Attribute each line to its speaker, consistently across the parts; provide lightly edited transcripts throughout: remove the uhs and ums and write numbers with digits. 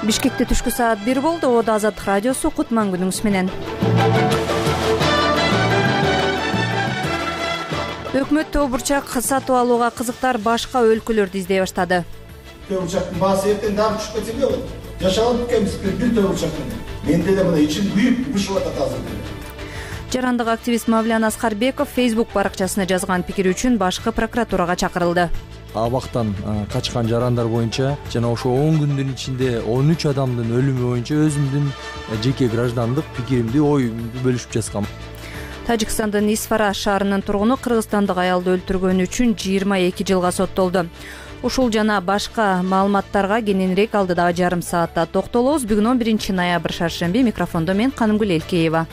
Speaker 1: Бишкекте түшкү саат 1 болду. Ода Азаттык радиосу Кутман күнүңүз менен. Өкмөт төө бурчак сатып алууга кызыктар башка өлкөлөрдү издей баштады.
Speaker 2: Төө бурчактын баасы эртең дагы түшүп кетсе болот. Жашалып кеткенбиз бир төө бурчактан. Менде да мына ичим күйүп бушуп атат азыр.
Speaker 1: Жарандык активист Мавлян Аскарбеков Facebook баракчасына жазган пикири үчүн башкы прокуратурага чакырылды.
Speaker 3: Абактан качкан жарандар боюнча жана ошо 10 күндүн ичинде 13 адамдын өлүмү боюнча өзүмдүн жеке граждандык пикиримди, оюмду бөлүшүп жазгам.
Speaker 1: Тажикстандын Исфара шаарынын тургуну кыргызстандык аялды өлтүргөнү үчүн 22 жылга соттолду. Ушул жана башка маалыматтарга кененирээк алдыдагы жарым саатта токтолобуз. Бүгүн 11 ноябрь шаршемби. Микрофондо мен Канымгүл Элкеева.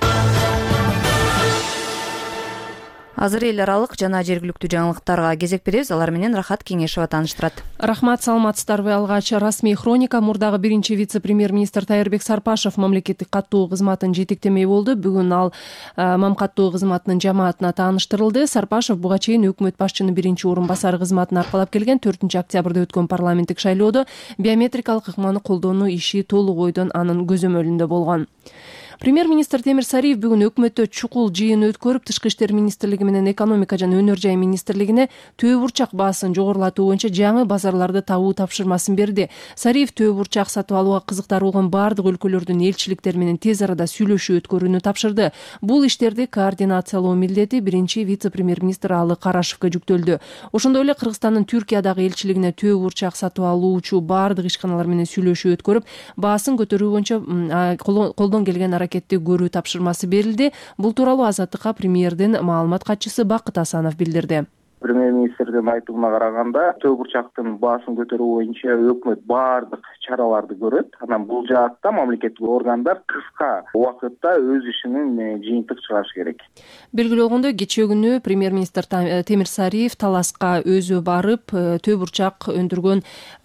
Speaker 1: Азыр эл аралык жана жергиликтүү жаңылыктарга кезек беребиз. Алар менен Рахат Кеңешева тааныштырат.
Speaker 4: Рахмат, саламатсыздарбы? Алгач расмий хроника. Мурдагы биринчи вице-премьер-министр Тайырбек Сарпашев мамлекеттик каттуу кызматын жетектемей болду. Бүгүн ал мам каттуу кызматынын жамаатына тааныштырылды. Сарпашев буга чейин өкмөт башчынын биринчи орун басары кызматын аркалап келген. 4-октябрда өткөн парламенттик шайлоодо биометрикалык ыкманы колдонуу иши толук ойдон анын көзөмөлүндө болгон. Премьер-министр Темир Сариев бүгүн өкмөттө чукул жыйын өткөрүп, Тышкы иштер министрлиги менен экономика жана өнөр жай министрлигине төө бурчак баасын жогорулатуу боюнча жаңы базарларды табуу тапшырмасын берди. Сариев төө бурчак сатып алууга кызыктар болгон бардык өлкөлөрдүн элчиликтери менен тез арада сүйлөшүү өткөрүүнү тапшырды. Бул иштерди координациялоо милдети биринчи вице-премьер-министр Алы Карашевке жүктөлдү. Ошондой эле Кыргызстандын Түркиядагы элчилигине төө бурчак сатып алуучу бардык ишканалар менен сүйлөшүү өткөрүп, баасын көтөрүү боюнча колдон келген көрүү тапшырмасы берилди. Бул тууралуу Азаттыкка премьердин маалымат катчысы Бакыт Асанов билдирди.
Speaker 5: Премьер-министрдин айтымына караганда, төө бурчактын баасын көтөрүү боюнча өкмөт бардык чараларды көрөт. Анан бул жаатта мамлекеттик органдар кыска убакытта өз ишинин жыйынтык чыгарыш керек.
Speaker 4: Белгилүү болгондой, кечээ күнү премьер-министр Темир Сариев Таласка өзү барып, төө бурчак өндүргөн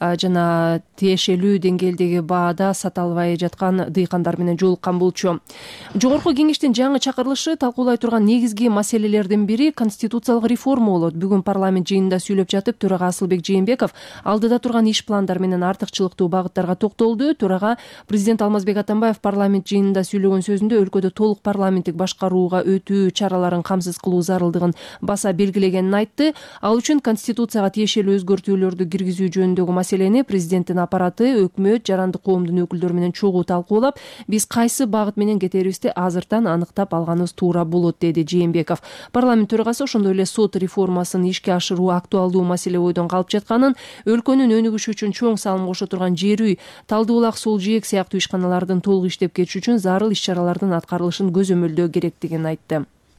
Speaker 4: жана тиешелүү деңгээлдеги баада сата албай жаткан дыйкандар менен жолуккан болчу. Жогорку кеңештин жаңы чакырылышы талкуулай турган негизги маселелердин бири конституциялык реформа болот. Бүгүн парламент жыйынында сүйлөп жатып, төрага Асылбек Жээнбеков алдыда турган иш пландар менен артыкчылыктуу багыттарга токтолду. Төрага президент Алмазбек Атамбаев парламент жыйынында сүйлөгөн сөзүндө өлкөдө толук парламенттик башкарууга өтүү чараларын камсыз кылуу зарылдыгын баса белгилегенин айтты. Ал үчүн конституцияга тиешелүү өзгөртүүлөрдү киргизүү жөнүндөгү маселени президенттин аппараты, өкмөт, жарандык коомдун өкүлдөрү менен чогуу талкуулап, биз кайсы багыт менен кетерибизди азыртан аныктап алганыбыз туура болот, деди Жээнбеков. Парламент төрагасы ошондой эле сот реформасын ишке ашыруу актуалдуу маселе ойдон калып жатканын, өлкөнүн өнүгүшү үчүн чоң салым кошо турган жер үй, Талды булак, Сул жээк сыяктуу ишканалардын толук иштеп кетиши үчүн зарыл иш-чаралардын аткарылышын көзөмөлдөө керектигин айтты.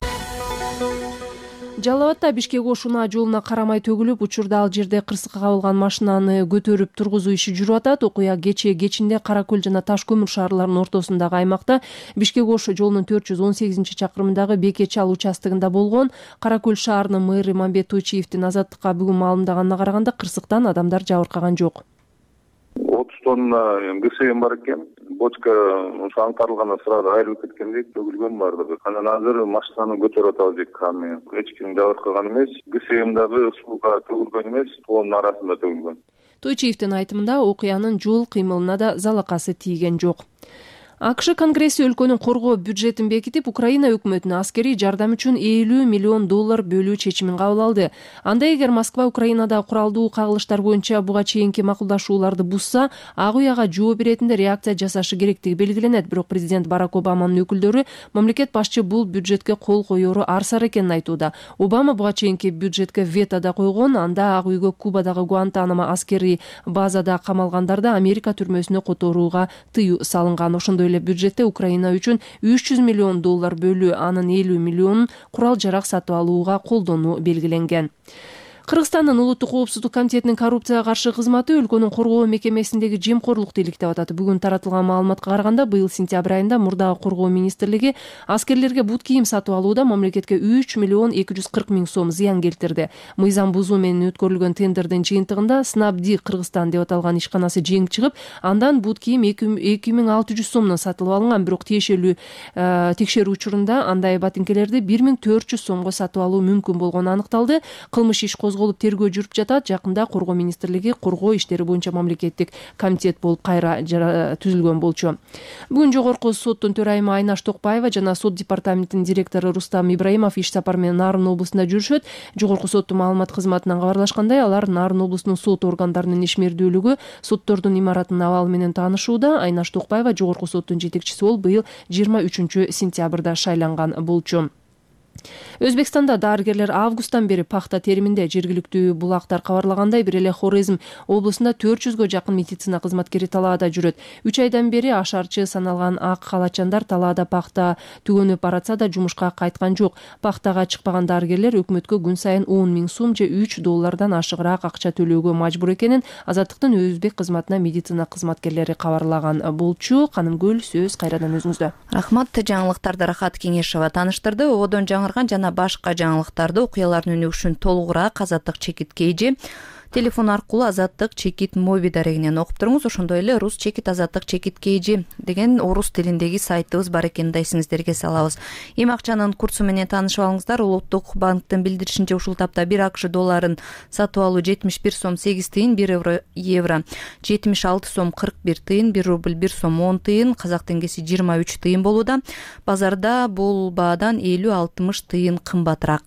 Speaker 4: Жалал Абадда Бишкек Ош-Унаа жолуна карамай төгүлүп, учурда ал жерде кырсыкка кабылган машинаны көтөрүп тургузуу иши жүрүп атат. Окуя кечинде Кара Көл жана Таш көмүр шаарларынын ортосундагы аймакта Бишкек Ош жолунун 418-чакырымындагы Бекечал участогунда болгон. Кара Көл шаарынын мэрі Мамбет Тойчиевдин Азаттыкка бүгүн маалымдаганына караганда, кырсыктан адамдар жабыркаган жок.
Speaker 6: 30 тонна ГСМ бар экен. Бочка ошо аңтарылгандан сразу айрылып кеткендей төгүлгөн бардыгы. Анан азыр машинаны көтөрүп атабыз эки камер. Эч ким жабыркаган эмес. ГСМ дагы сууга төгүлгөн эмес, тоонун арасында төгүлгөн.
Speaker 4: Тойчиевдин айтымында окуянын жол кыймылына да залакасы тийген жок. АКШ Конгресси өлкөнүн коргоо бюджетин бекитип, Украина өкмөтүнө аскерий жардам үчүн $50 миллион бөлүү чечимин кабыл алды. Анда эгер Москва Украинада куралдуу кагылыштар боюнча буга чейинки макулдашууларды бузса, ак уяга жооп беретинде реакция жасашы керектиги белгиленет. Бирок президент Барак Обаманын өкүлдөрү мамлекет башчы бул бюджетке кол коеру арсар экенин айтууда. Обама буга чейинки бюджетке вето да койгон. Анда ак үйгө Кубадагы Гуантанамо аскерий базада камалгандарды Америка түрмөсүнө которууга тыюу салынган. Ошондой эле бюджетте Украина үчүн $300 миллион бөлүү, анын 50 миллионун курал жарак сатып алууга колдонуу белгиленген. Кыргызстандын Улуттук коопсуздук комитетинин коррупцияга каршы кызматы өлкөнүн коргоо мекемесиндеги жемкорлукту иликтеп атат. Бүгүн таратылган маалыматка караганда, быйыл сентябрь айында мурдагы коргоо министрлиги аскерлерге бут кийим сатып алууда мамлекетке $3,240,000 зыян келтирди. Мыйзам бузуу менен өткөрүлгөн тендердин жыйынтыгында Снабди Кыргызстан деп аталган ишканасы жеңип чыгып, андан бут кийим $2,600 сатылып алынган. Бирок тиешелүү текшерүү учурунда андай батинкелерди $1,400 сатып алуу мүмкүн болгону аныкталды. Кылмыш иш козголуп тергөө жүрүп жатат. Жакында Коргоо министрлиги коргоо иштери боюнча мамлекеттик комитет болуп кайра түзүлгөн болчу. Бүгүн жогорку соттун төрайымы Айнаш Токпаева жана сот департаментинин директору Рустам Ибраимов иш сапар менен Нарын облусунда жүрүшөт. Жогорку соттун маалымат кызматынан кабарлашкандай, алар Нарын облусунун сот органдарынын ишмердүүлүгү, соттордун имаратынын абалы менен таанышууда. Айнаш Токпаева жогорку соттун жетекчиси болуп быйыл 23-сентябрда шайланган болчу. Өзбекстанда дарыгерлер августтан бери пахта териминде. Жергиликтүү булактар кабарлагандай, бир эле Хорезм облусунда 400гө жакын медицина кызматкери талаада жүрөт. 3 айдан бери ашарчы саналган ак халачандар талаада пахта түгөнүп баратса да жумушка кайткан жок. Пахтага чыкпаган дарыгерлер өкмөткө күн сайын 10 000 сум же $3 ашыгыраак акча төлөөгө мажбур экенин Азаттыктын өзбек кызматына медицина кызматкерлери кабарлаган болчу. Канымгүл, сөз кайрадан өзүңүздө.
Speaker 1: Рахмат. Жаңылыктарды Рахат Кеңешова таныштырды. Одон жана башка жаңылыктарды, окуялардын өнүгүшүн толугураак Азаттык чекит KG телефон аркылуу Азаттык чекит моби дарегинен окуп туруңуз. Ошондой эле рус чекит Азаттык чекит KG деген орус тилиндеги сайтыбыз бар экенин да эсиңиздерге салабыз. Эми акчанын курсу менен таанышып алыңыздар. Улуттук банктын билдиришинче ушул тапта 1 АКШ долларын сатып алуу 71 сом 8 тыйын, 1 евро 76 сом 41 тыйын, 1 рубль 1 сом 10 тыйын, казак теңгеси 23 тыйын болууда. Базарда бул баадан 50-60 тыйын кымбатыраак.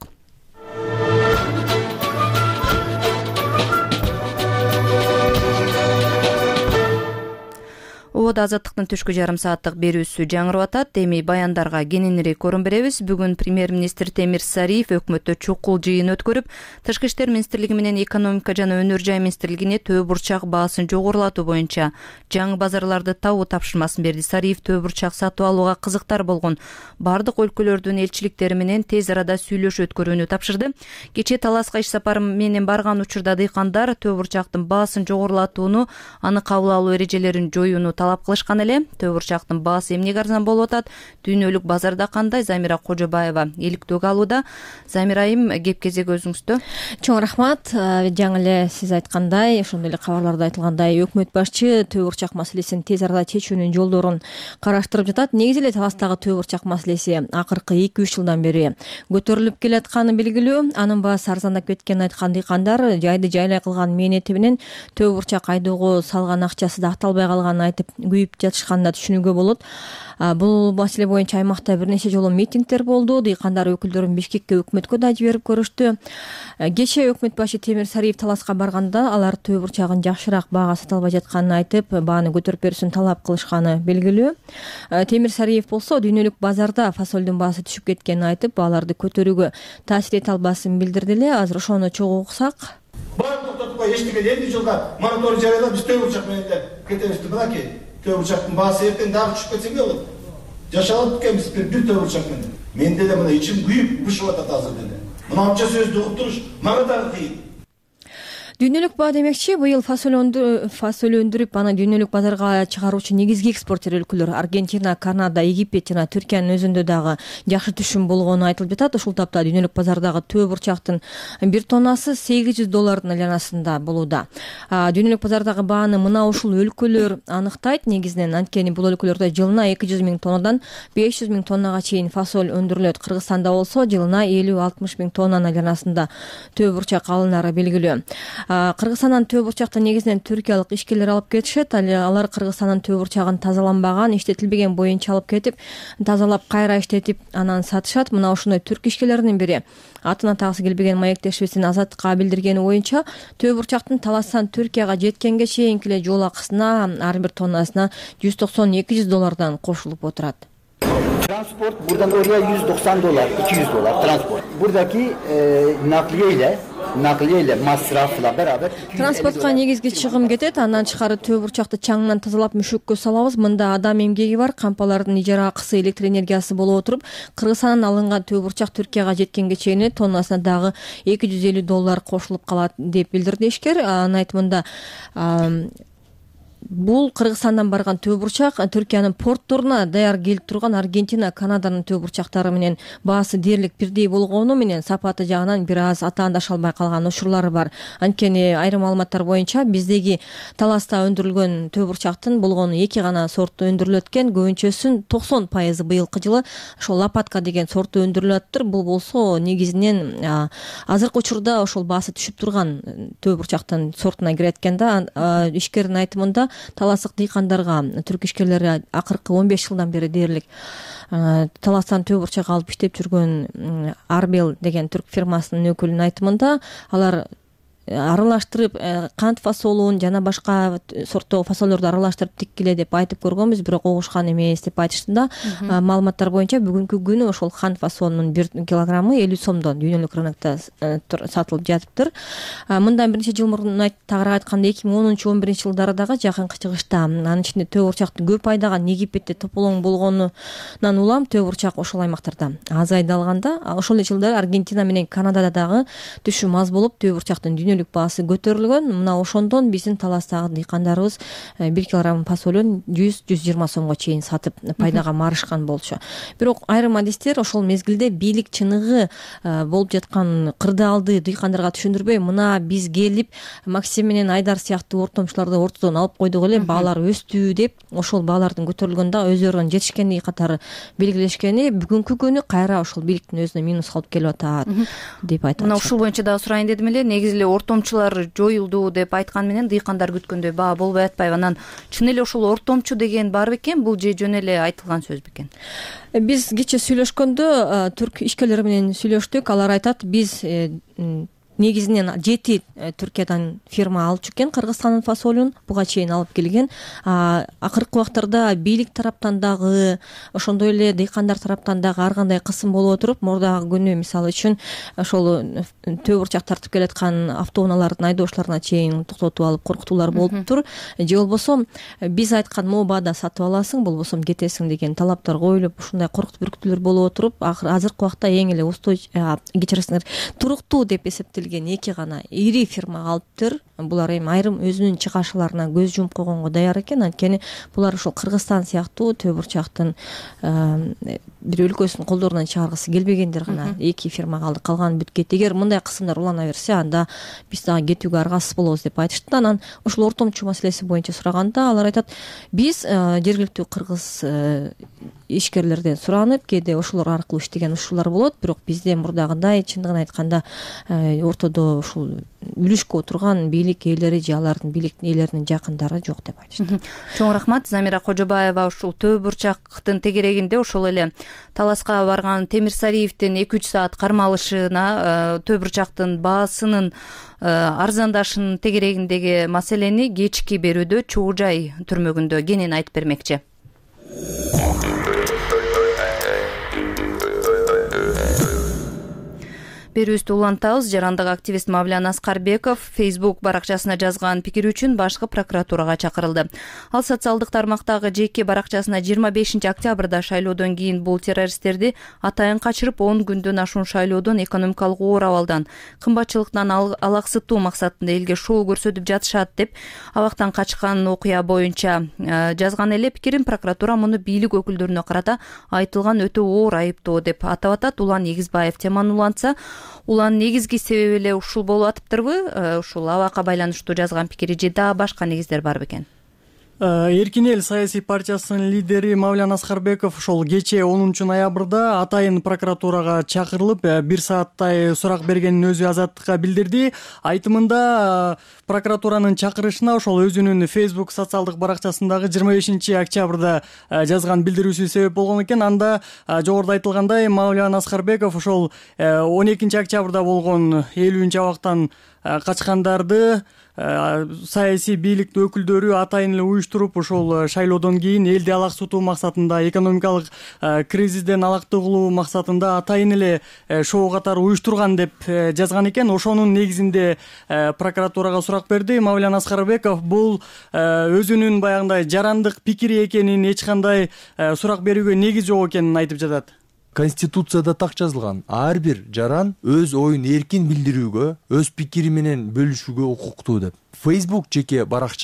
Speaker 1: Ода Азаттыктын түшкү жарым сааттык берүүсү жаңырып атат. Эми баяндарга кененирээк орун беребиз. Бүгүн премьер-министр Темир Сариев өкмөттө чукул жыйын өткөрүп, Тышкы иштер министрлиги менен экономика жана өнөр жай министрлигине төө бурчак баасын жогорулатуу боюнча жаңы базарларды табуу тапшырмасын берди. Сариев төө бурчак сатып алууга кызыктар болгон бардык өлкөлөрдүн элчиликтери менен тез арада сүйлөшүү өткөрүүнү тапшырды. Кечээ Таласка иш сапары менен барган учурда дыйкандар төө бурчактын баасын жогорулатууну, аны кабыл алуу эрежелерин жоюуну талап кылышкан эле. Төө бурчактын баасы эмнеге арзан болуп атат? Дүйнөлүк базарда кандай? Замира Кожобаева иликтөө алууда. Замира айым, кеп кезеги өзүңүздө.
Speaker 7: Чоң рахмат. Жаңы эле сиз айткандай, ошондой эле кабарларда айтылгандай, өкмөт башчы төө бурчак маселесин тез арада чечүүнүн жолдорун караштырып жатат. Негизи эле Таластагы төө бурчак маселеси акыркы 2-3 жылдан бери көтөрүлүп келатканы белгилүү. Анын баасы арзандап кеткенин айткан дыйкандар жайды жайлай кылган мээнети менен төө бурчак айдоого салган акчасы да акталбай калганын айтып күйүп жатышканын да түшүнүүгө болот. Бул маселе боюнча аймакта бир нече жолу митингдер болду. Дыйкандар өкүлдөрүн Бишкекке өкмөткө да жиберип көрүштү. Кечээ өкмөт башы Темир Сариев Таласка барганда алар төө бурчагын жакшыраак баага сата албай жатканын айтып, бааны көтөрүп берүүсүн талап кылышканы белгилүү. Темир Сариев болсо дүйнөлүк базарда фасолдун баасы түшүп кеткенин айтып, бааларды көтөрүүгө таасир эте албасын билдирди эле. Азыр ошону чогуу уксак.
Speaker 2: Баарын токтотуп кой, эчтеке 50 жылга мораторий жарыялап, биз төө бурчак менен эле кетебиз. Мынакей төө бурчактын баасы эртең дагы түшүп кетсе эмне болот? Жашалып кеткенбиз бир төө бурчак менен. Менде деле мына ичим күйүп бышып атат азыр деле. Мынанча сөздү угуп туруш мага дагы кыйын.
Speaker 7: Дүйнөлүк баа демекчи, быйыл фасоль өндүрүп, аны дүйнөлүк базарга чыгаруучу негизги экспортер өлкөлөр Аргентина, Канада, Египет жана Түркиянын өзүндө дагы жакшы түшүм болгону айтылып жатат. Ушул тапта дүйнөлүк базардагы төө бурчактын 1 тоннасы $800 айланасында болууда. Дүйнөлүк базардагы бааны мына ушул өлкөлөр аныктайт негизинен, анткени бул өлкөлөрдө жылына 200 000 тоннадан 500 000 тоннага чейин фасоль өндүрүлөт. Кыргызстанда болсо жылына 50-60 000 тоннанын айланасында төө бурчак алынары белгилүү. Кыргызстандан төө бурчакты негизинен түркиялык ишкерлер алып кетишет. Алар Кыргызстандын төө бурчагын тазаланбаган, иштетилбеген боюнча алып кетип, тазалап кайра иштетип, анан сатышат. Мына ошондой түрк ишкерлеринин бири атын атагысы келбеген маектешибиздин Азаттыкка билдиргени боюнча, төө бурчактын Таластан Түркияга жеткенге чейинки эле жол акысына ар бир тоннасына $190-200 кошулуп отурат.
Speaker 8: Transport buradan oraya $190, $200 transport. Buradaki nakliye ile masrafla beraber
Speaker 7: Транспортко негизги чыгым кетет. Андан тышкары төө бурчакты чаңынан тазалап мүшөккө салабыз. Мында адам эмгеги бар, кампалардын ижара акысы, электр энергиясы болуп отуруп, Кыргызстандан алынган төө бурчак Түркияга жеткенге чейин тоннасына дагы $250 кошулуп калат деп билдирди ишкер. Анын айтымында бул Кыргызстандан барган төө бурчак Түркиянын портторуна даяр келип турган Аргентина, Канаданын төө бурчактары менен баасы дээрлик бирдей болгону менен сапаты жагынан бир аз атаандашо албай калган учурлары бар. Анткени айрым маалыматтар боюнча биздеги таласта өндүрүлгөн төө бурчактын болгону 2 гана сорту өндүрүлөт экен. Көбүнчөсүнүн 90% быйылкы жылы ошол лопатка деген сорту өндүрүлүп атыптыр. Бул болсо негизинен азыркы учурда ошол баасы түшүп турган төө бурчактын сортуна кирет экен да. Ишкердин айтымында таластык дыйкандарга түрк ишкерлери акыркы 15 жылдан бери дээрлик таластан төө бурчак алып иштеп жүргөн Арбел деген түрк фирмасынын өкүлүнүн айтымында алар аралаштырып кант фасолун жана башка сорттогу фасолдорду аралаштырып тиккиле деп айтып көргөнбүз, бирок угушкан эмес деп айтышты да. Маалыматтар боюнча бүгүнкү күнү ошол кант фасолунун 1 килограммы 50 сомдон дүйнөлүк рынокто сатылып жатыптыр. Мындан бир нече жыл мурун тагыраак айтканда 2010-11 жылдары дагы жакынкы чыгышта анын ичинде төө бурчактын көп айдаган Египетте тополоң болгонунан улам төө бурчак ошол аймактарда азайды алганда, ошол эле жылдары Аргентина менен Канадада дагы түшүм аз болуп төө бурчактын баасы көтөрүлгөн. Мына ошондон биздин таластагы дыйкандарыбыз 1 килограмм фасолун 100-120 сомго чейин сатып пайдага марышкан болчу. Бирок айрым адистер ошол мезгилде бийлик чыныгы болуп жаткан кырдаалды дыйкандарга түшүндүрбөй, мына биз келип Максим менен Айдар сыяктуу ортомчуларды ортодон алып койдук эле, баалар өстү деп ошол баалардын көтөрүлгөндө өздөрүнүн жетишкендиги катары белгилешкени бүгүнкү күнү кайра ошол бийликтин өзүнө минус алып келип атат деп айтат.
Speaker 1: Мына ушул боюнча дагы сурайын дедим эле. Негизи эле ортомчулар жоюлду деп айткан менен дыйкандар күткөндөй баа болбой атпайбы? Анан чын эле ошол ортомчу деген бар бекен? Бул же жөн эле айтылган сөз бекен?
Speaker 7: Биз кечээ сүйлөшкөндө түрк ишкерлери менен сүйлөштүк. Алар айтат, биз негизинен 7 Түркиядан фирма алчу экен Кыргызстандын фасолун, буга чейин алып келген. Акыркы убактарда бийлик тараптан дагы, ошондой эле дыйкандар тараптан дагы ар кандай кысым болуп отуруп, мурдагы күнү мисалы үчүн ошол төө бурчак тартып келаткан автоунаалардын айдоочуларына чейин токтотуп алып коркутуулар болуптур. Же болбосо биз айткан могу баада сатып аласың, болбосо кетесиң деген талаптар коюлуп, ушундай коркутуп бүркүтүүлөр болуп отуруп, азыркы убакта эң эле кечиресиңер, туруктуу деп эсептелген 2 гана ири фирма калыптыр. Булар эми айрым өзүнүн чыгашыларына көз жумуп койгонго даяр экен. Анткени булар ошол Кыргызстан сыяктуу төө бурчактын бир өлкөсүнүн колдорунан чыгаргысы келбегендер гана 2 фирма калды, калган бүткөйт. Эгер мындай кысымдар улана берсе, анда биз дагы кетүүгө аргасыз болобуз деп айтышты. Анан ошол ортомчу маселеси боюнча сураганда алар айтат, биз жергиликтүү кыргыз ишкерлерден суранып, кээде ошолор аркылуу иштеген учурлар болот, бирок бизде мурдагыдай чындыгын айтканда ортодо ушул үлүшкө отурган бийлик ээлери же алардын бийликтин ээлеринин жакындары жок деп айтышты.
Speaker 1: Чоң рахмат. Замира Кожобаева ушул төө бурчактын тегерегинде ошол эле таласка барган Темирсариевдин 2-3 саат кармалышына төө бурчактын баасынын арзандашынын тегерегиндеги маселени кечки берүүдө Чогуу Жай түрмөгүндө кенен айтып бермекчи. Берүүбүздү улантабыз. Жарандык активист Мавлян Аскарбеков Facebook баракчасына жазган пикири үчүн башкы прокуратурага чакырылды. Ал социалдык тармактагы жеке баракчасына 25 октябрда шайлоодон кийин бул террористтерди атайын качырып 10 күндөн ашуун шайлоодон экономикалык оор абалдан, кымбатчылыктан алаксытуу максатында элге шоу көрсөтүп жатышат деп абактан качкан окуя боюнча жазган эле пикирин прокуратура муну бийлик өкүлдөрүнө карата айтылган өтө оор айыптоо деп атап атат. Улан Негизбаев теманы улантса, улан негизги себеби эле ушул болуп атыптырбы? Ушул абакка байланыштуу жазган пикири же дагы башка негиздер бар бекен?
Speaker 9: Эркин эл саясий партиясынын лидери Мавлян Аскарбеков ошол кечээ 10 ноябрда атайын прокуратурага чакырылып 1 сааттай сурак бергенин өзү Азаттыкка билдирди. Айтымында прокуратуранын чакырышына ошол өзүнүн Facebook социалдык баракчасындагы 25 октябрда жазган билдирүүсү себеп болгон экен. Анда жогоруда айтылгандай Мавлян Аскарбеков ошол 12 октябрда болгон 50 абактан качкандарды саясий бийликтин өкүлдөрү атайын эле уюштуруп, ошол шайлоодон кийин элди алаксытуу максатында, экономикалык кризистен алакты кылуу максатында атайын эле шоу катары уюштурган деп жазган экен. Ошонун негизинде прокуратурага сурак берди. Мавлян Аскарбеков бул өзүнүн баягындай жарандык пикири экенин, эч кандай сурак берүүгө негиз жок экенин айтып жатат.
Speaker 3: Конституцияда так жазылган, ар бир жаран өз оюн эркин билдирүүгө, өз пикири менен бөлүшүүгө укуктуу деп. Facebook жеке баракча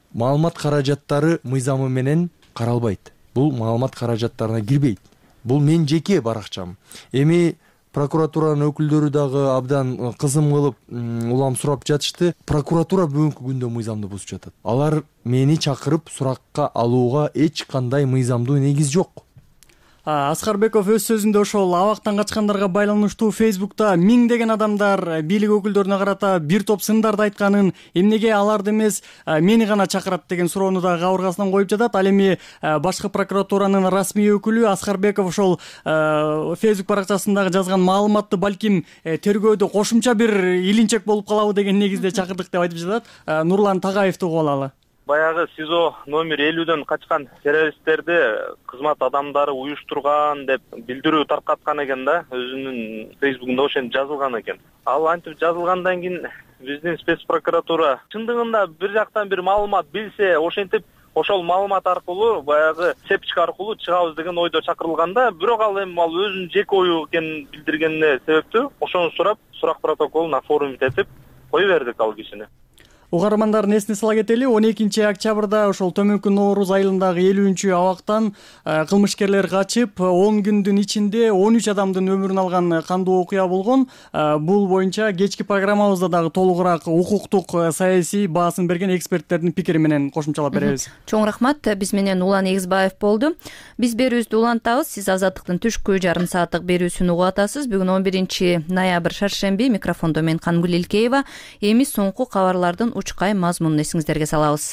Speaker 3: маалымат каражаттары мыйзамы менен каралбайт. Бул маалымат каражаттарына кирбейт. Бул менин жеке баракчам. Эми прокуратуранын өкүлдөрү дагы абдан кызым кылып улам сурап жатышты. Прокуратура бүгүнкү күндө мыйзамды бузуп жатат. Алар мени чакырып суракка алууга эч кандай мыйзамдуу негиз жок.
Speaker 9: Аскарбеков өз сөзүндө ошол абактан качкандарга байланыштуу Фейсбукта миңдеген адамдар бийлик өкүлдөрүнө карата бир топ сындарды айтканын, эмнеге аларды эмес мени гана чакырат деген суроону да кабыргасынан коюп жатат. Ал эми башкы прокуратуранын расмий өкүлү Аскарбеков ошол Фейсбук баракчасындагы жазган маалыматты балким тергөөдө кошумча бир илинчек болуп калабы деген негизде чакырдык деп айтып жатат. Нурлан Тагаевди угуп алалы.
Speaker 10: Баягы СИЗО номер 50дөн качкан террористтерди кызмат адамдары уюштурган деп билдирүү таркаткан экен да, өзүнүн Фейсбугунда ошентип жазылган экен. Ал антип жазылгандан кийин биздин спецпрокуратура чындыгында бир жактан бир маалымат билсе, ошентип ошол маалымат аркылуу баягы цепочка аркылуу чыгабыз деген ойдо чакырылганда, бирок ал эми ал өзүнүн жеке ою экенин билдиргенине себептүү ошону сурап, сурак протоколуна формулировать этип кое бердик ал кишини.
Speaker 9: Угармандардын эсине сала кетели, 12 октябрда ошол төмөнкү Нооруз айылындагы 50 абактан кылмышкерлер качып, 10 күндүн ичинде 13 адамдын өмүрүн алган кандуу окуя болгон. Бул боюнча кечки программабызда дагы толугураак укуктук, саясий баасын берген эксперттердин пикири менен кошумчалап беребиз.
Speaker 1: Чоң рахмат. Биз менен Улан Эгизбаев болду. Биз берүүбүздү улантабыз. Сиз Азаттыктын түшкү жарым сааттык берүүсүн угуп атасыз. Бүгүн 11 ноябрь шаршемби. Микрофондо мен Кангүл Илкеева. Эми соңку кабарлардын учкай мазмунун эсиңиздерге салабыз.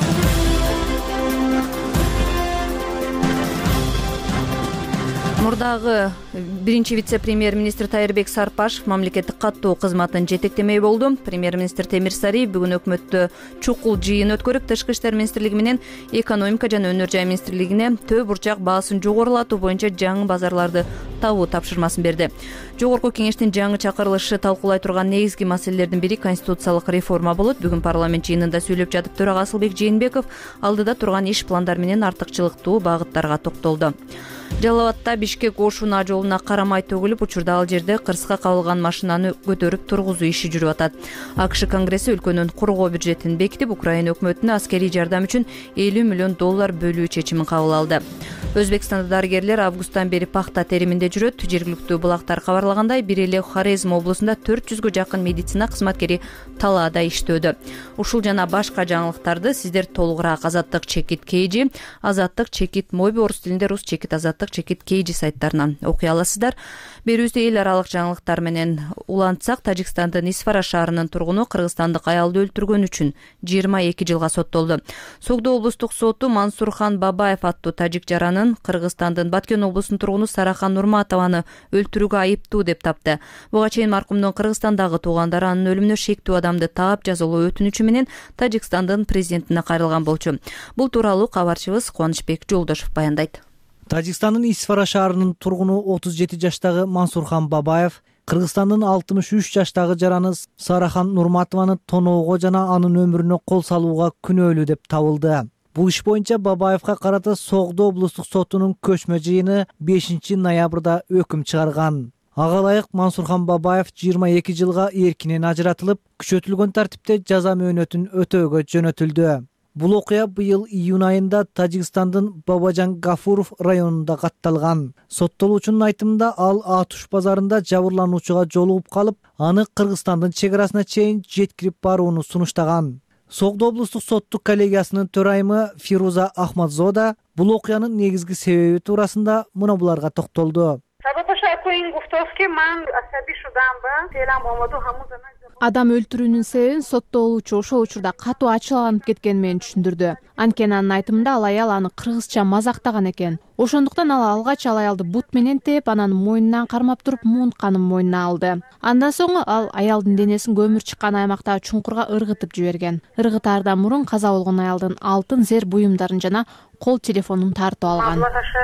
Speaker 1: Мурдагы биринчи вице-премьер-министр Тайырбек Сарпашев мамлекеттик каттоо кызматын жетектемей болду. Премьер-министр Темир Сариев бүгүн өкмөттө чукул жыйын өткөрүп, Тышкы иштер министрлиги менен экономика жана өнөр жай министрлигине төө бурчак баасын жогорулатуу боюнча жаңы базарларды табуу тапшырмасын берди. Жогорку кеңештин жаңы чакырылышы талкуулай турган негизги маселелердин бири конституциялык реформа болот. Бүгүн парламент жыйынында сүйлөп жатып төрага Асылбек Жээнбеков алдыда турган иш пландар менен артыкчылыктуу багыттарга токтолду. Жалал-Абадта Бишкек Ошуна жолуна карамай төгүлүп, учурда ал жерде кырсыкка кабылган машинаны көтөрүп тургузуу иши жүрүп атат. АКШ Конгресси өлкөнүн коргоо бюджетин бекитип, Украина өкмөтүнө аскерий жардам үчүн $50 миллион бөлүү чечимин кабыл алды. Өзбекстанда дарыгерлер августтан бери пахта териминде жүрөт. Жергиликтүү булактар кабарлагандай, бир эле Хорезм облусунда 400гө жакын медицина кызматкери талаада иштөөдө. Ушул жана башка жаңылыктарды сиздер толугураак Азаттык чекит KG, Азаттык чекит Моби орус тилинде, рус чекит Азаттык чекит KG сайттарынан окуй аласыздар. Берүүбүздө эл аралык жаңылыктар менен улантсак, Тажикстандын Исфара шаарынын тургуну кыргызстандык аялды өлтүргөн үчүн 22 жылга соттолду. Согдо облустук соту Мансурхан Бабаев аттуу тажик жаранын Кыргызстандын Баткен облусунун тургуну Сарахан Нурматованы өлтүрүүгө айыптуу деп тапты. Буга чейин маркумдун Кыргызстандагы туугандары анын өлүмүнө шектүү адамды таап жазалоо өтүнүчү менен Тажикстандын президентине кайрылган болчу. Бул тууралуу кабарчыбыз Кубанычбек Жолдошов баяндайт.
Speaker 11: Тажикстандын Исфара шаарынын тургуну 37 жаштагы Мансурхан Бабаев Кыргызстандын 63 жаштагы жараны Сарахан Нурматованы тоноого жана анын өмүрүнө кол салууга күнөөлүү деп табылды. Бул иш боюнча Бабаевга карата Согдо облустук сотунун көчмө жыйыны 5 ноябрда өкүм чыгарган. Ага ылайык Мансурхан Бабаев 22 жылга эркинен ажыратылып, күчөтүлгөн тартипте жаза мөөнөтүн өтөөгө жөнөтүлдү. Бул окуя быйыл июнь айында Тажикстандын Бабажан Гафуров районунда катталган. Соттолуучунун айтымында ал Атуш базарында жабырлануучуга жолугуп калып, аны Кыргызстандын чек арасына чейин жеткирип барууну сунуштаган. Согдо облустук соттук коллегиясынын төрайымы Фируза Ахмадзода бул окуянын негизги себеби туурасында мына буларга токтолду.
Speaker 12: Адам өлтүрүүнүн себебин соттолуучу ошол учурда катуу ачууланып кеткенин менен түшүндүрдү. Анткени анын айтымында ал аял аны кыргызча мазактаган экен. Ошондуктан ал алгач ал аялды бут менен тээп, анан мойнунан кармап туруп муунтканын мойнуна алды. Андан соң ал аялдын денесин көмүр чыккан аймактагы чуңкурга ыргытып жиберген. Ыргытаардан мурун каза болгон аялдын алтын зер буюмдарын жана кол телефонун тартып алган.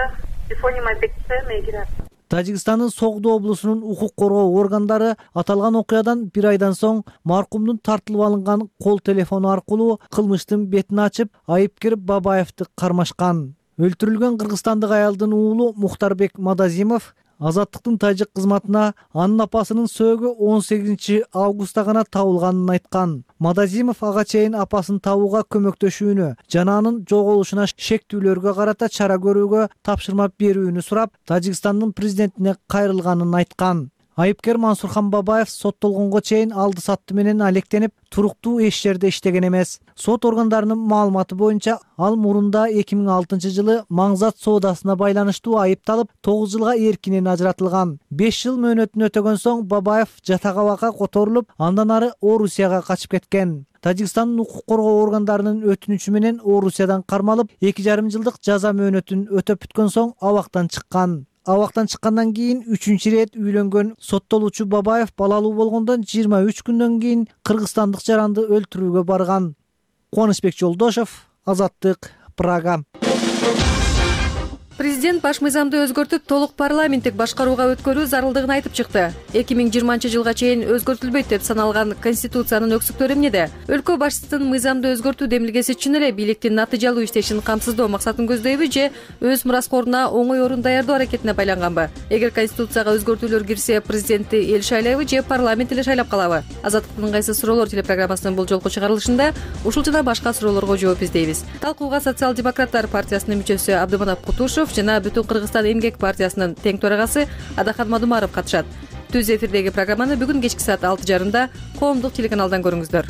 Speaker 11: Тажикстандын Согдо облусунун укук коргоо органдары аталган окуядан бир айдан соң маркумдун тартылып алынган кол телефону аркылуу кылмыштын бетин ачып, айыпкер Бабаевди кармашкан. Өлтүрүлгөн кыргызстандык аялдын уулу Мухтарбек Мадазимов Азаттыктын тажик кызматына анын апасынын сөөгү 18 августта гана табылганын айткан. Мадазимов ага чейин апасын табууга көмөктөшүүнү жана анын жоголушуна шектүүлөргө карата чара көрүүгө тапшырма берүүнү сурап, Тажикстандын президентине кайрылганын айткан. Айыпкер Мансурхан Бабаев соттолгонго чейин алды сатты менен алектенип, туруктуу эч жерде иштеген эмес. Сот органдарынын маалыматы боюнча, ал мурунда 2006 жылы маңзат соодасына байланыштуу айыпталып, 9 жылга эркинен ажыратылган. 5 жыл мөөнөтүн өтөгөн соң Бабаев жатагабакка которулуп, андан ары Орусияга качып кеткен. Тажикстандын укук коргоо органдарынын өтүнүчү менен Орусиядан кармалып, 2,5 жылдык жаза мөөнөтүн өтөп бүткөн соң абактан чыккан. Абактан чыккандан кийин 3 ирет үйлөнгөн соттолуучу Бабаев балалуу болгондон 23 күндөн кийин кыргызстандык жаранды өлтүрүүгө барган. Кубанычбек Жолдошев, Азаттык, Прага.
Speaker 1: Президент баш мыйзамды өзгөртүп, толук парламенттик башкарууга өткөрүү зарылдыгын айтып чыкты. 2020 жылга чейин өзгөртүлбөйт деп саналган Конституциянын өксүктөрү эмнеде? Өлкө башчысынын мыйзамды өзгөртүү демилгеси үчүн эле бийликтин натыйжалуу иштешин камсыздоо максатын көздөйбү же өз мураскоруна оңой орун даярдоо аракетине байланганбы? Эгер Конституцияга өзгөртүүлөр кирсе, президентти эл шайлайбы же парламент эле шайлап калабы? Азаттыктын кайсы суроолор телепрограммасынын бул жолку чыгарылышында ушул жана башка суроолорго жооп издейбиз. Талкууга Социал-демократтар партиясынын мүчөсү Абдыманап Кутушев жана Бүтүн Кыргызстан эмгек партиясынын тең төрагасы Адахан Мадумаров катышат. Түз эфирдеги программаны бүгүн кечки саат 6:30 коомдук телеканалдан көрүңүздөр.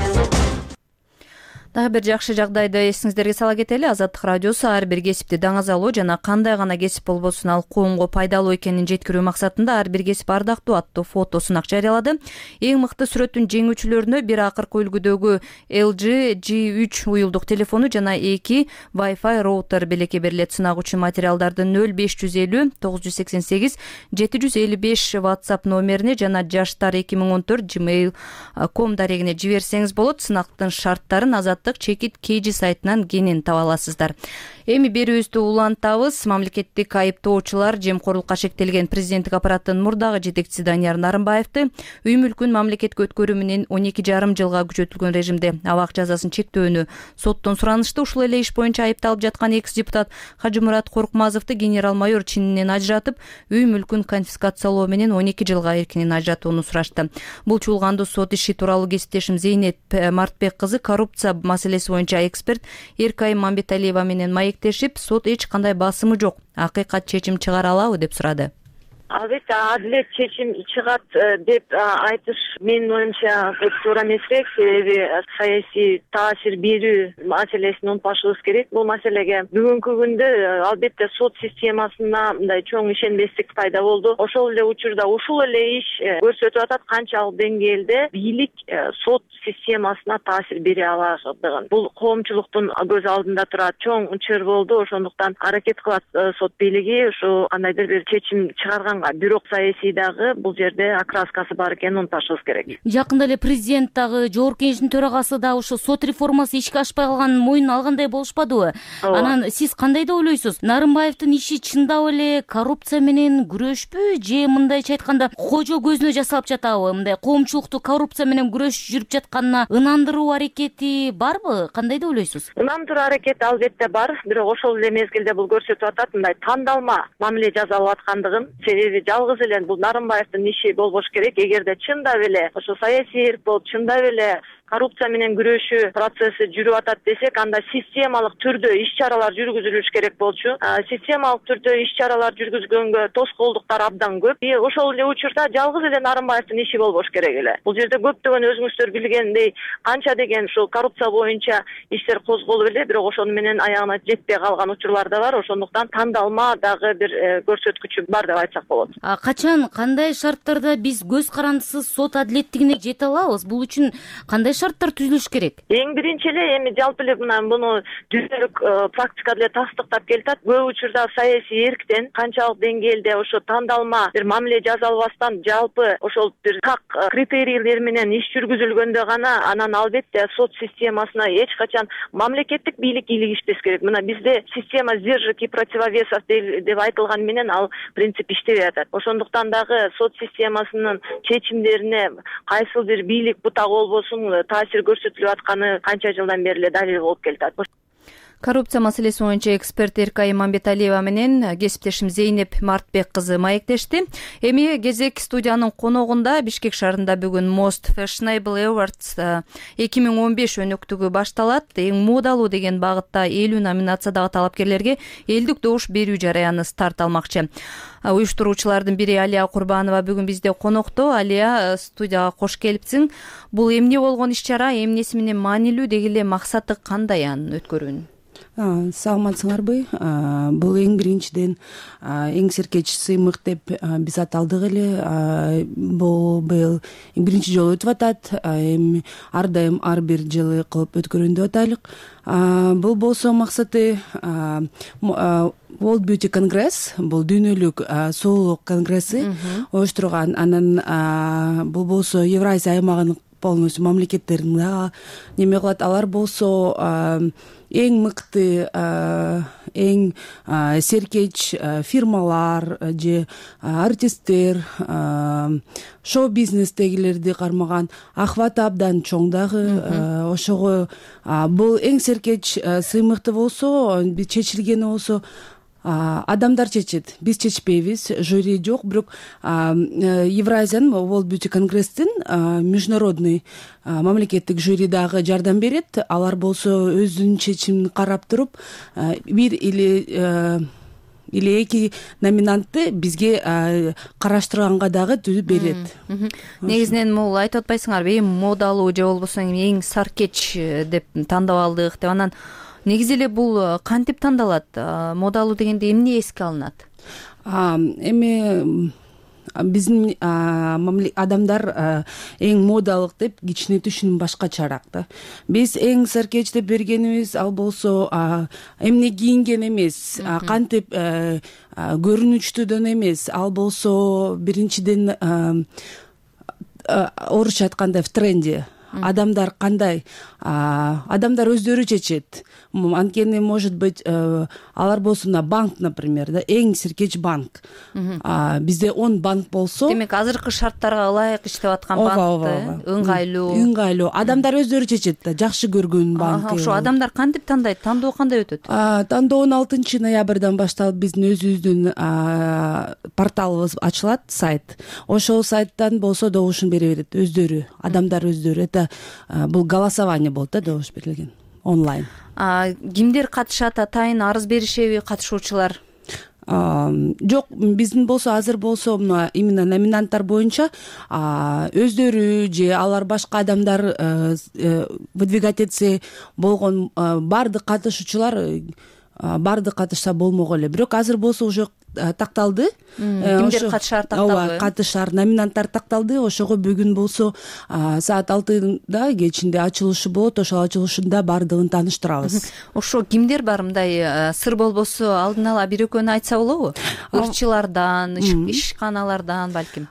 Speaker 1: Дагы бир жакшы жагдайды эсиңиздерге сала кетели. Азаттык радиосу ар бир кесипти даңазалоо жана кандай гана кесип болбосун ал коомго пайдалуу экенин жеткирүү максатында ар бир кесип ардактуу аттуу фото сунак жарыялады. Эң мыкты сүрөттүн жеңүүчүлөрүнө бир акыркы үлгүдөгү LG G3 уюлдук телефону жана 2 Wi-Fi роутер белекке берилет. Сынак үчүн материалдарды 0550 988 755 WhatsApp номерине жана jashtar2014@gmail.com дарегине жиберсеңиз болот. Сынактын шарттарын чекит KG сайтынан кенен таба аласыздар. Эми берүүбүздү улантабыз. Мамлекеттик айыптоочулар жемкорлукка шектелген президенттик аппараттын мурдагы жетекчиси Данияр Нарымбаевди үй мүлкүн мамлекетке өткөрүү менен 12,5 жылга күчөтүлгөн режимде абак жазасын чектөөнү соттон суранышты. Ушул эле иш боюнча айыпталып жаткан экс-депутат Хажымурат Коркмазовду генерал-майор чининен ажыратып, үй мүлкүн конфискациялоо менен 12 жылга эркинен ажыратууну сурашты. Бул чуулганды сот иши тууралуу кесиптешим Зейнет Мартбек кызы коррупция маселеси боюнча эксперт Эркай Мамбеталиева менен маектешип, сот эч кандай басымы жок, акыйкат чечим чыгара алабы деп сурады.
Speaker 13: Албетте адилет чечим чыгат деп айтыш менин оюмча туура эмесирээк, себеби саясий таасир берүү маселесин унутпашыбыз керек. Бул маселеге бүгүнкү күндө албетте сот системасына мындай чоң ишенбестик пайда болду. Ошол эле учурда ушул эле иш көрсөтүп атат канчалык деңгээлде бийлик сот системасына таасир бере аладыгын. Бул коомчулуктун көз алдында турат чоң чыр болду. Ошондуктан аракет кылат сот бийлиги ушу кандайдыр бир чечим чыгарганга. Бирок саясийдагы бул жерде окраскасы бар экенин унутпашыбыз керек.
Speaker 14: Жакында эле президент дагы Жогорку Кеңештин төрагасы да ушу сот реформасы ишке ашпай калганын мойнуна алгандай болушпадыбы? Анан сиз кандай деп ойлойсуз? Нарымбаевдин иши чындап эле коррупция менен күрөшпү же мындайча айтканда кожо көзүнө жасалып жатабы? Мындай коомчулукту коррупция менен күрөшүп жүрүп жатканына ынандыруу аракети барбы? Кандай деп ойлойсуз?
Speaker 13: Ынандыруу аракети албетте бар, бирок ошол эле мезгилде бул көрсөтүп атат мындай тандалма мамиле жасалып аткандыгын. Себеби жалгыз эле бул Нарымбаевдин иши болбош керек. Эгерде чындап эле ошо саясий эрк болуп, чындап эле коррупция менен күрөшүү процесси жүрүп атат десек, анда системалык түрдө иш-чаралар жүргүзүлүш керек болчу. Системалык түрдө иш-чаралар жүргүзгөнгө тоскоолдуктар абдан көп. Ошол эле учурда жалгыз эле Нарымбаевдин иши болбош керек эле. Бул жерде көптөгөн өзүңүздөр билгендей канча деген ушул коррупция боюнча иштер козголуп эле, бирок ошону менен аягына жетпей калган учурлар да бар. Ошондуктан тандалма дагы бир көрсөткүчү бар деп айтсак болот.
Speaker 14: Качан, кандай шарттарда биз көз карандысыз сот адилеттигине жете алабыз? Бул үчүн кандай шарттар түзүлүш керек?
Speaker 13: Эң биринчи эле эми жалпы эле муну дүйнөлүк практика деле тастыктап келатат. Көп учурда саясий эрктен канчалык деңгээлде ошо тандалма бир мамиле жасалбастан жалпы ошол бир так критерийлер менен иш жүргүзүлгөндө гана анан албетте сот системасына эч качан мамлекеттик бийлик илигишпес керек. Мына бизде система сдержек и противовесов деп айтылган менен ал принцип иштебей атат. Ошондуктан дагы сот системасынын чечимдерине кайсыл бир бийлик бутак болбосун таасир көрсөтүлүп атканы канча жылдан бери эле далил болуп келатат.
Speaker 1: Коррупция маселеси боюнча эксперт Эркай Иманбеталиева менен кесиптешим Зейнеп Мартбек кызы маектешти. Эми кезек студиянын коногунда Бишкек шаарында бүгүн Most Fashionable Awards 2015 өнөктүгү башталат. Эң модалуу деген багытта 50 номинациядагы талапкерлерге элдик добуш берүү жараяны старт алмакчы. Уюштуруучулардын бири Алия Курбанова бүгүн бизде конокто. Алия, студияга кош келипсиң. Бул эмне болгон иш-чара, эмнеси менен маанилүү, деги эле максаты кандай анын өткөрүүнүн?
Speaker 15: Саламатсыңарбы? Бул эң биринчиден эң серкеч сыймык деп биз аталдык эле. Бул быйыл эң биринчи жолу өтүп атат. Эми ар дайым ар бир жылы кылып өткөрөйүн деп атайлык. Бул болсо максаты World Beauty Congress, бул дүйнөлүк сулуулук конгресси оюштурган. Анан бул болсо Евразия аймагынын полностью мамлекеттерин да неме кылат. Алар болсо эң мыкты, эң серкеч фирмалар же артисттер, шоу-бизнестегилерди кармаган охваты абдан чоң дагы. Ошого бул эң серкеч сыймыкты болсо, чечилгени болсо адамдар чечет, биз чечпейбиз, жюри жок. Бирок Евразиянын World Beauty Congress-тин международный мамлекеттик жюри дагы жардам берет. Алар болсо өзүнүн чечимин карап туруп, бир или эки номинантты бизге караштырганга дагы түзүп берет.
Speaker 1: Негизинен могу айтып атпайсыңарбы, эң модалуу же болбосо эң саркеч деп тандап алдык деп. Анан негизи эле бул кантип тандалат? Модалуу дегенде эмне эске алынат?
Speaker 15: Эми биздин адамдар эң модалык деп кичине түшүнүм башкачараак да. Биз эң саркеч деп бергенибиз ал болсо эмне кийинген эмес, кантип көрүнүчтүүдөн эмес. Ал болсо биринчиден орусча айтканда в тренде. Адамдар кандай? Адамдар өздөрү чечет. Анткени может быть алар болсо мына банк, например, да, эң серкеч банк. Бизде 10 банк болсо,
Speaker 1: демек азыркы шарттарга ылайык иштеп аткан банкты,
Speaker 15: ыңгайлуу адамдар өздөрү чечет да, жакшы көргөн банк.
Speaker 1: Ошо адамдар кантип тандайт? Тандоо кандай өтөт?
Speaker 15: Тандоо 16 ноябрдан башталып биздин өзүбүздүн порталыбыз ачылат, сайт. Ошол сайттан болсо добушун бере берет өздөрү, адамдар өздөрү. Это бул голосование болот да, добуш берилген онлайн.
Speaker 1: Кимдер катышат? Атайын арыз беришеби катышуучулар?
Speaker 15: Жок, биздин болсо азыр болсо мына именно номинанттар боюнча өздөрү же алар башка адамдар выдвигать этсе болгон баардык катышуучулар баардык катышса болмок эле. Бирок азыр болсо уже такталды.
Speaker 1: Кимдер катышаар такталды?
Speaker 15: Катышаар номинанттар такталды. Ошого бүгүн болсо саат 6-да кечинде ачылышы болот. Ошол ачылышында баардыгын тааныштырабыз.
Speaker 1: Ошо кимдер бар? Мындай сыр болбосо алдын ала бир экөөнү айтса болобу? Ырчылардан, ишканалардан балким.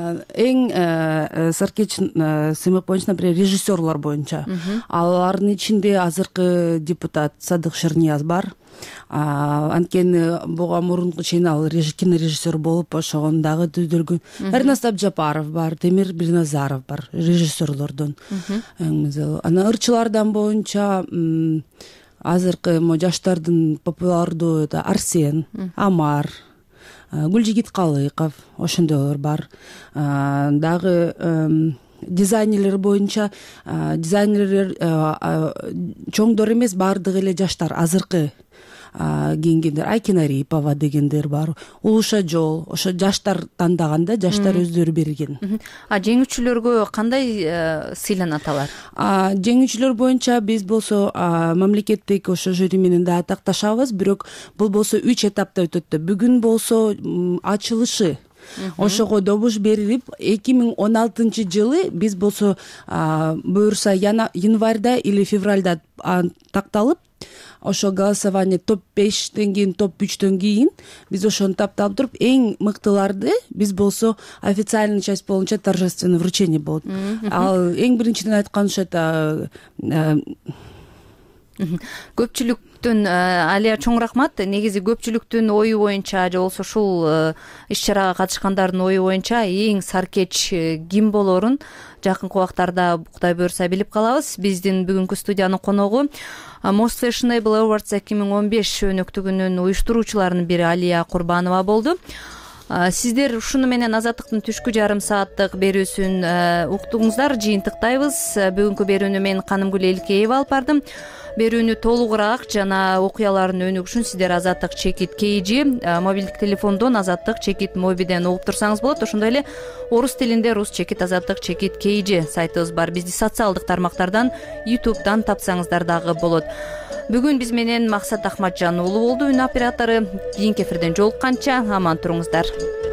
Speaker 15: Эң саркеч сыймык боюнча, например, режиссерлор боюнча. Алардын ичинде азыркы депутат Садык Шернияз бар. Анткени буга мурунку чейин ал кинорежиссер болуп ошогон дагы түздөлгөн. Эрнест Абжапаров бар, Темир Бирназаров бар, режиссерлордон. Анан ырчылардан боюнча азыркы жаштардын популярдуу Арсен, Амар, Гүлжигит Калыков, ошондойлор бар. Дагы дизайнерлер боюнча дизайнерлер чоңдор эмес, баардыгы эле жаштар, азыркы кийингендер. Айкин Арипова дегендер бар. Улуша Жол, ошо жаштар тандаганда, жаштар өздөрү берген.
Speaker 1: Жеңүүчүлөргө кандай сыйланат алар?
Speaker 15: Жеңүүчүлөр боюнча биз болсо мамлекеттик ошо жюри менен да такташабыз, бирок бул болсо 3 этапта өтөт. Бүгүн болсо ачылышы. Ошого добуш берилип, 2016 жылы биз болсо буюрса январда или февралда такталып, ошо голосование топ 5тен кийин, топ 3төн кийин биз ошону таптап туруп, эң мыктыларды биз болсо официальный часть боюнча торжественное вручение болот. Ал эң биринчиден айткан ошо
Speaker 1: Көпчүлүктүн Алия чоң рахмат. Негизи көпчүлүктүн ою боюнча же болбосо ушул иш чарага катышкандардын ою боюнча эң саркеч ким болорун жакынкы убактарда Кудай буюрса билип калабыз. Биздин бүгүнкү студиянын коногу Most Fashionable Awards 2015 өнөктүгүнүн уюштуруучуларынын бири Алия Курбанова болду. Сиздер ушуну менен Азаттыктын түшкү жарым сааттык берүүсүн уктуңуздар, жыйынтыктайбыз. Бүгүнкү берүүнү мен Канымгүл Элкеева алып бардым. Берүүнү толугураак жана окуяларын өнүгүшүн сиздер Азаттык чекит KG мобилдик телефондон Азаттык чекит мобиден угуп турсаңыз болот. Ошондой эле орус тилинде рус чекит Азаттык чекит KG сайтыбыз бар. Бизди социалдык тармактардан, YouTube'дан тапсаңыздар дагы болот. Бүгүн биз менен Максат Ахматжан уулу болду, үн оператору. Кийинки эфирден жолукканча аман туруңуздар.